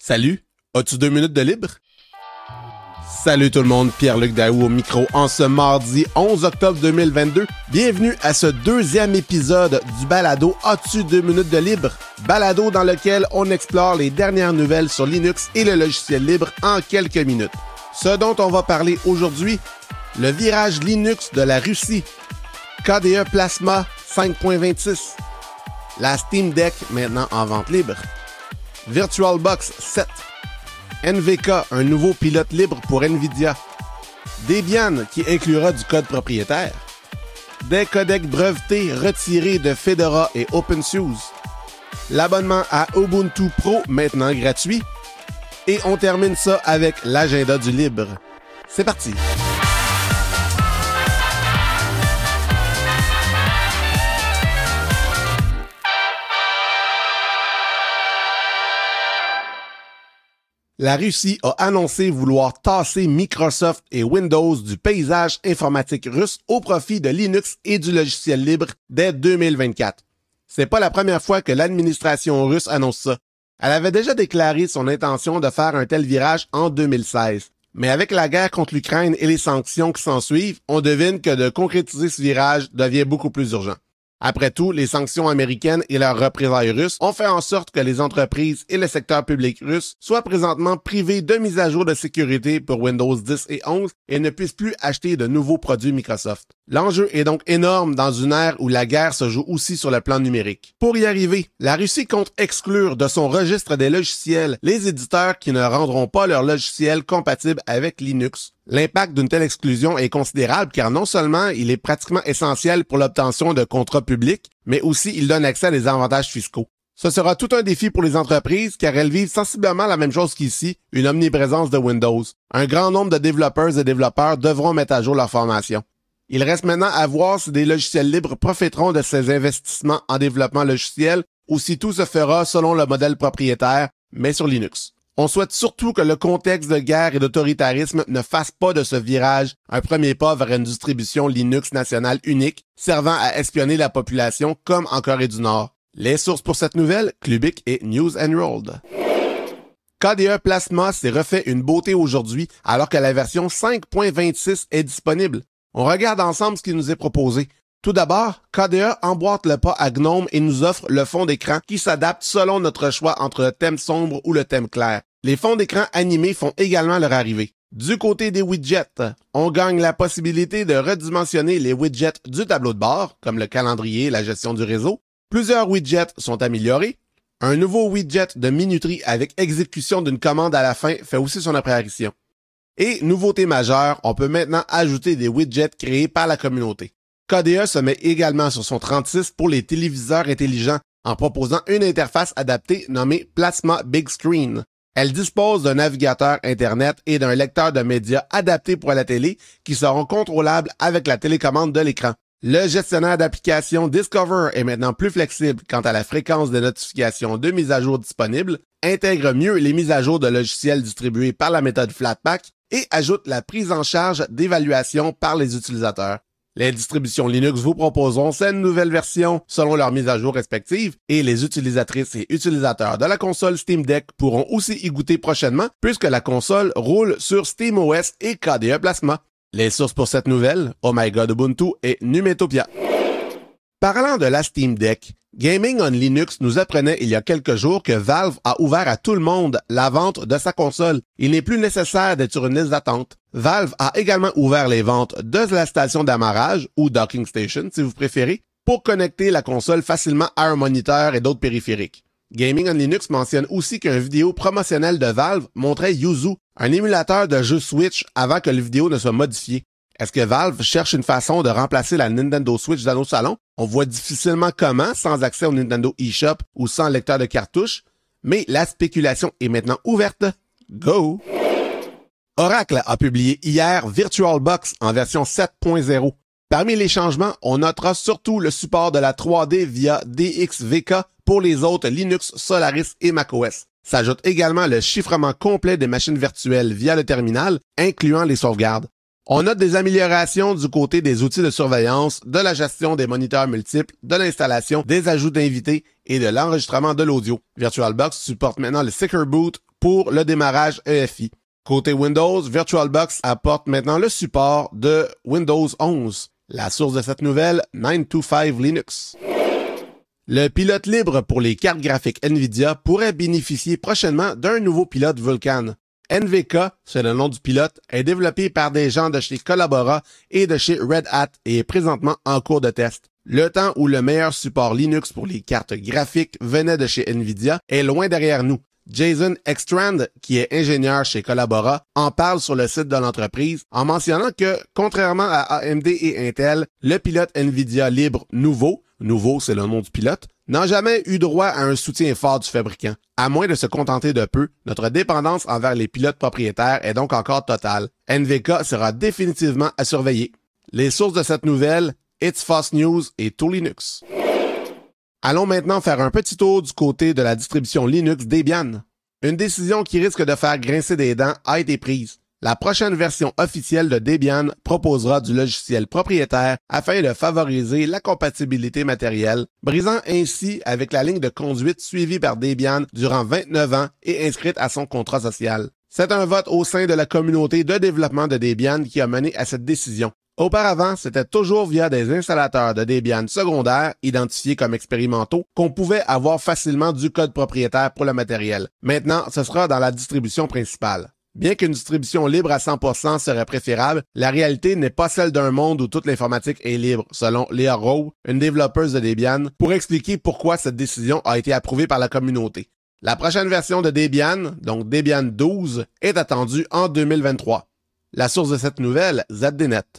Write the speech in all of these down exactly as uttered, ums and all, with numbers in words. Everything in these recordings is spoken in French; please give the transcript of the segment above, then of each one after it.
Salut, as-tu deux minutes de libre? Salut tout le monde, Pierre-Luc Daou au micro en ce mardi onze octobre deux mille vingt-deux. Bienvenue à ce deuxième épisode du balado As-tu deux minutes de libre? Balado dans lequel on explore les dernières nouvelles sur Linux et le logiciel libre en quelques minutes. Ce dont on va parler aujourd'hui, le virage Linux de la Russie, K D E Plasma cinq point vingt-six, la Steam Deck maintenant en vente libre, VirtualBox sept, N V K, un nouveau pilote libre pour NVIDIA, Debian qui inclura du code propriétaire, des codecs brevetés retirés de Fedora et OpenSUSE, l'abonnement à Ubuntu Pro maintenant gratuit, et on termine ça avec l'agenda du libre. C'est parti! La Russie a annoncé vouloir tasser Microsoft et Windows du paysage informatique russe au profit de Linux et du logiciel libre dès deux mille vingt-quatre. C'est pas la première fois que l'administration russe annonce ça. Elle avait déjà déclaré son intention de faire un tel virage en deux mille seize. Mais avec la guerre contre l'Ukraine et les sanctions qui s'ensuivent, on devine que de concrétiser ce virage devient beaucoup plus urgent. Après tout, les sanctions américaines et leurs représailles russes ont fait en sorte que les entreprises et le secteur public russe soient présentement privés de mise à jour de sécurité pour Windows dix et onze et ne puissent plus acheter de nouveaux produits Microsoft. L'enjeu est donc énorme dans une ère où la guerre se joue aussi sur le plan numérique. Pour y arriver, la Russie compte exclure de son registre des logiciels les éditeurs qui ne rendront pas leur logiciel compatible avec Linux. L'impact d'une telle exclusion est considérable car non seulement il est pratiquement essentiel pour l'obtention de contrats publics, mais aussi il donne accès à des avantages fiscaux. Ce sera tout un défi pour les entreprises car elles vivent sensiblement la même chose qu'ici, une omniprésence de Windows. Un grand nombre de développeurs et développeurs devront mettre à jour leur formation. Il reste maintenant à voir si des logiciels libres profiteront de ces investissements en développement logiciel ou si tout se fera selon le modèle propriétaire, mais sur Linux. On souhaite surtout que le contexte de guerre et d'autoritarisme ne fasse pas de ce virage un premier pas vers une distribution Linux nationale unique servant à espionner la population comme en Corée du Nord. Les sources pour cette nouvelle, Clubic et News and World. K D E Plasma s'est refait une beauté aujourd'hui alors que la version cinq point vingt-six est disponible. On regarde ensemble ce qui nous est proposé. Tout d'abord, K D E emboîte le pas à GNOME et nous offre le fond d'écran qui s'adapte selon notre choix entre le thème sombre ou le thème clair. Les fonds d'écran animés font également leur arrivée. Du côté des widgets, on gagne la possibilité de redimensionner les widgets du tableau de bord, comme le calendrier et la gestion du réseau. Plusieurs widgets sont améliorés. Un nouveau widget de minuterie avec exécution d'une commande à la fin fait aussi son apparition. Et, nouveauté majeure, on peut maintenant ajouter des widgets créés par la communauté. K D E se met également sur son trente-six pour les téléviseurs intelligents en proposant une interface adaptée nommée Plasma Big Screen. Elle dispose d'un navigateur Internet et d'un lecteur de médias adapté pour la télé qui seront contrôlables avec la télécommande de l'écran. Le gestionnaire d'applications Discover est maintenant plus flexible quant à la fréquence des notifications de mise à jour disponibles, intègre mieux les mises à jour de logiciels distribués par la méthode Flatpak et ajoute la prise en charge d'évaluation par les utilisateurs. Les distributions Linux vous proposeront cette nouvelle version selon leurs mises à jour respectives et les utilisatrices et utilisateurs de la console Steam Deck pourront aussi y goûter prochainement puisque la console roule sur SteamOS et K D E Plasma. Les sources pour cette nouvelle, Oh My God Ubuntu et Numetopia. Parlant de la Steam Deck, Gaming on Linux nous apprenait il y a quelques jours que Valve a ouvert à tout le monde la vente de sa console. Il n'est plus nécessaire d'être sur une liste d'attente. Valve a également ouvert les ventes de la station d'amarrage, ou docking station si vous préférez, pour connecter la console facilement à un moniteur et d'autres périphériques. Gaming on Linux mentionne aussi qu'une vidéo promotionnelle de Valve montrait Yuzu, un émulateur de jeu Switch avant que la vidéo ne soit modifiée. Est-ce que Valve cherche une façon de remplacer la Nintendo Switch dans nos salons? On voit difficilement comment sans accès au Nintendo eShop ou sans lecteur de cartouches, mais la spéculation est maintenant ouverte. Go! Oracle a publié hier VirtualBox en version sept point zéro. Parmi les changements, on notera surtout le support de la trois D via D X V K pour les autres Linux, Solaris et macOS. S'ajoute également le chiffrement complet des machines virtuelles via le terminal, incluant les sauvegardes. On note des améliorations du côté des outils de surveillance, de la gestion des moniteurs multiples, de l'installation, des ajouts d'invités et de l'enregistrement de l'audio. VirtualBox supporte maintenant le Secure Boot pour le démarrage E F I. Côté Windows, VirtualBox apporte maintenant le support de Windows onze. La source de cette nouvelle, neuf cent vingt-cinq Linux. Le pilote libre pour les cartes graphiques NVIDIA pourrait bénéficier prochainement d'un nouveau pilote Vulkan. N V K, c'est le nom du pilote, est développé par des gens de chez Collabora et de chez Red Hat et est présentement en cours de test. Le temps où le meilleur support Linux pour les cartes graphiques venait de chez NVIDIA est loin derrière nous. Jason Ekstrand, qui est ingénieur chez Collabora, en parle sur le site de l'entreprise en mentionnant que, contrairement à A M D et Intel, le pilote NVIDIA libre nouveau, nouveau c'est le nom du pilote, n'a jamais eu droit à un soutien fort du fabricant. À moins de se contenter de peu, notre dépendance envers les pilotes propriétaires est donc encore totale. N V K sera définitivement à surveiller. Les sources de cette nouvelle, It's Fast News et ToolLinux. Allons maintenant faire un petit tour du côté de la distribution Linux Debian. Une décision qui risque de faire grincer des dents a été prise. La prochaine version officielle de Debian proposera du logiciel propriétaire afin de favoriser la compatibilité matérielle, brisant ainsi avec la ligne de conduite suivie par Debian durant vingt-neuf ans et inscrite à son contrat social. C'est un vote au sein de la communauté de développement de Debian qui a mené à cette décision. Auparavant, c'était toujours via des installateurs de Debian secondaires, identifiés comme expérimentaux, qu'on pouvait avoir facilement du code propriétaire pour le matériel. Maintenant, ce sera dans la distribution principale. Bien qu'une distribution libre à cent pour cent serait préférable, la réalité n'est pas celle d'un monde où toute l'informatique est libre, selon Leah Rowe, une développeuse de Debian, pour expliquer pourquoi cette décision a été approuvée par la communauté. La prochaine version de Debian, donc Debian douze, est attendue en deux mille vingt-trois. La source de cette nouvelle, Z D Net.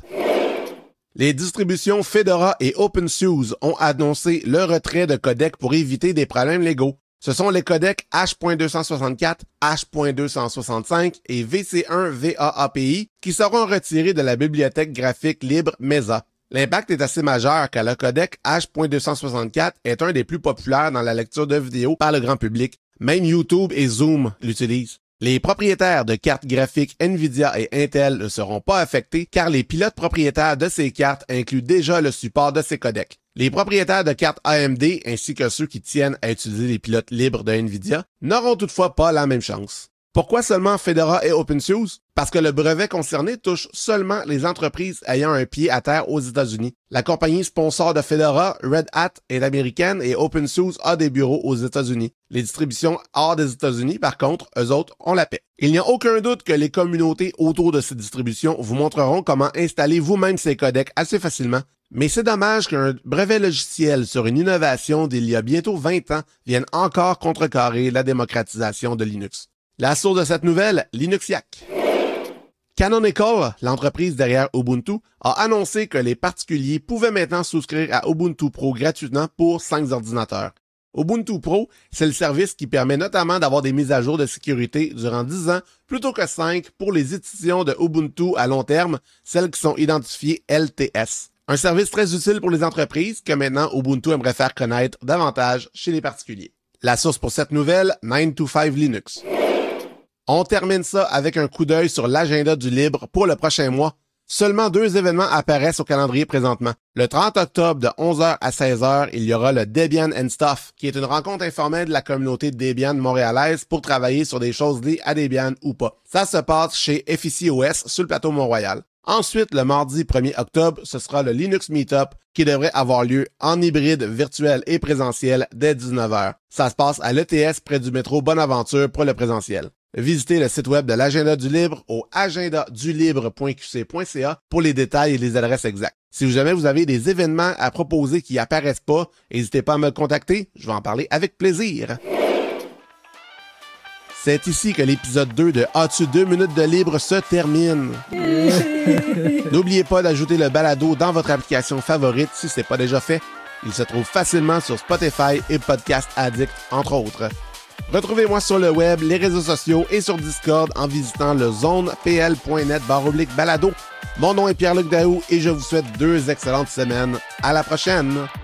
Les distributions Fedora et OpenSUSE ont annoncé le retrait de codecs pour éviter des problèmes légaux. Ce sont les codecs H deux cent soixante-quatre, H deux cent soixante-cinq et V C un V A A P I qui seront retirés de la bibliothèque graphique libre Mesa. L'impact est assez majeur car le codec H deux cent soixante-quatre est un des plus populaires dans la lecture de vidéos par le grand public. Même YouTube et Zoom l'utilisent. Les propriétaires de cartes graphiques NVIDIA et Intel ne seront pas affectés car les pilotes propriétaires de ces cartes incluent déjà le support de ces codecs. Les propriétaires de cartes A M D ainsi que ceux qui tiennent à utiliser les pilotes libres de NVIDIA n'auront toutefois pas la même chance. Pourquoi seulement Fedora et OpenSUSE? Parce que le brevet concerné touche seulement les entreprises ayant un pied à terre aux États-Unis. La compagnie sponsor de Fedora, Red Hat, est américaine et OpenSUSE a des bureaux aux États-Unis. Les distributions hors des États-Unis, par contre, eux autres, on la paie. Il n'y a aucun doute que les communautés autour de ces distributions vous montreront comment installer vous-même ces codecs assez facilement. Mais c'est dommage qu'un brevet logiciel sur une innovation d'il y a bientôt vingt ans vienne encore contrecarrer la démocratisation de Linux. La source de cette nouvelle, Linuxiac. Canonical, l'entreprise derrière Ubuntu, a annoncé que les particuliers pouvaient maintenant souscrire à Ubuntu Pro gratuitement pour cinq ordinateurs. Ubuntu Pro, c'est le service qui permet notamment d'avoir des mises à jour de sécurité durant dix ans plutôt que cinq pour les éditions de Ubuntu à long terme, celles qui sont identifiées L T S. Un service très utile pour les entreprises que maintenant Ubuntu aimerait faire connaître davantage chez les particuliers. La source pour cette nouvelle, neuf cent vingt-cinq Linux. On termine ça avec un coup d'œil sur l'agenda du libre pour le prochain mois. Seulement deux événements apparaissent au calendrier présentement. Le trente octobre de onze heures à seize heures, il y aura le Debian and Stuff, qui est une rencontre informelle de la communauté Debian montréalaise pour travailler sur des choses liées à Debian ou pas. Ça se passe chez F I C O S sur le plateau Mont-Royal. Ensuite, le mardi premier octobre, ce sera le Linux Meetup qui devrait avoir lieu en hybride virtuel et présentiel dès dix-neuf heures. Ça se passe à l'E T S près du métro Bonaventure pour le présentiel. Visitez le site web de l'Agenda du Libre au agenda du libre point q c point c a pour les détails et les adresses exactes. Si jamais vous avez des événements à proposer qui apparaissent pas, n'hésitez pas à me contacter, je vais en parler avec plaisir. C'est ici que l'épisode deux de As-tu deux minutes de libre se termine. N'oubliez pas d'ajouter le balado dans votre application favorite si ce n'est pas déjà fait. Il se trouve facilement sur Spotify et Podcast Addict, entre autres. Retrouvez-moi sur le web, les réseaux sociaux et sur Discord en visitant le zone p l point net barre oblique balado. Mon nom est Pierre-Luc Daou et je vous souhaite deux excellentes semaines. À la prochaine!